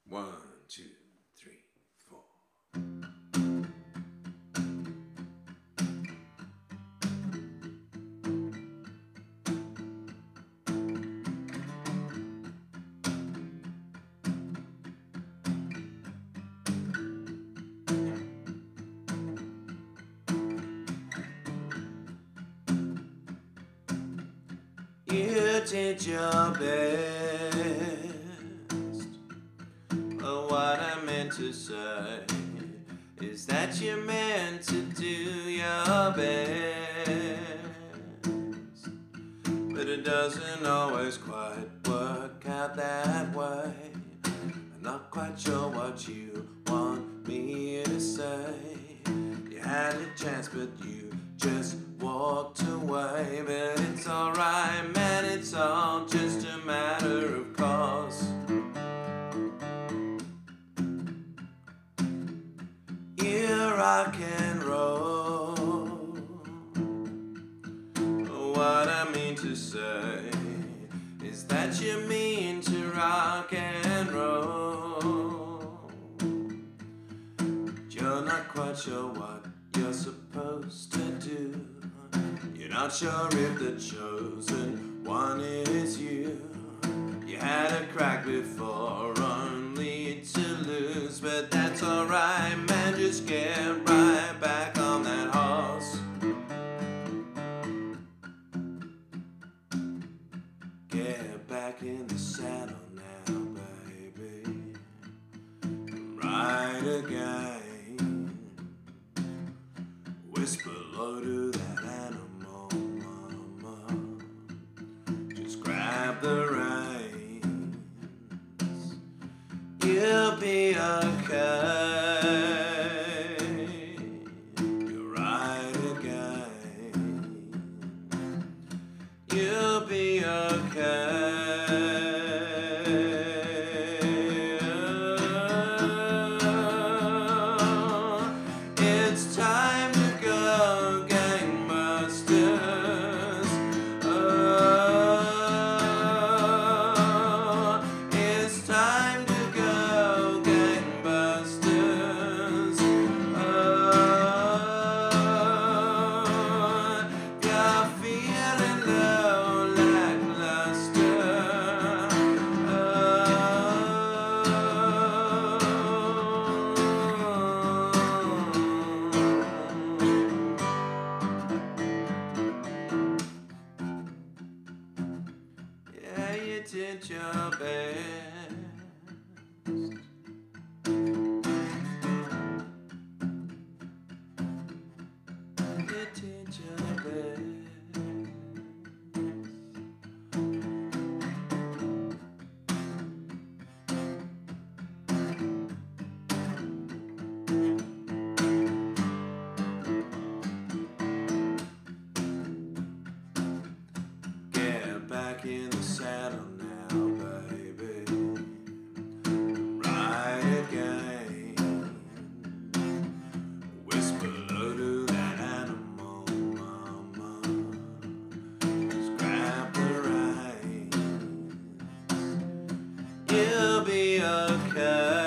1, 2, 3, 4. You did your best. What I meant to say is that you're meant to do your best, but it doesn't always quite work out that way. I'm not quite sure what you want me to say. You had a chance but you just walked away. But it's alright, man, it's all just a matter of course. You rock and roll. What I mean to say is that you mean to rock and roll. You're not quite sure what you're supposed to do. You're not sure if the chosen one is you. You had a crack before, only to lose. But that's alright, man, just get right back on that horse. Get back in the saddle now, baby. Ride again. Whisper low to that animal, mama. Just grab the reins. You'll be okay. You'll ride again. You'll be okay. It's time to go, gangbusters. Oh, it's time to go, gangbusters. Oh, you're feeling low, lackluster. Yeah, you did your best. You did your best. Get back in the saddle now, baby. Ride again. Whisper low to that animal, mama. Just grab the reins. You'll be okay.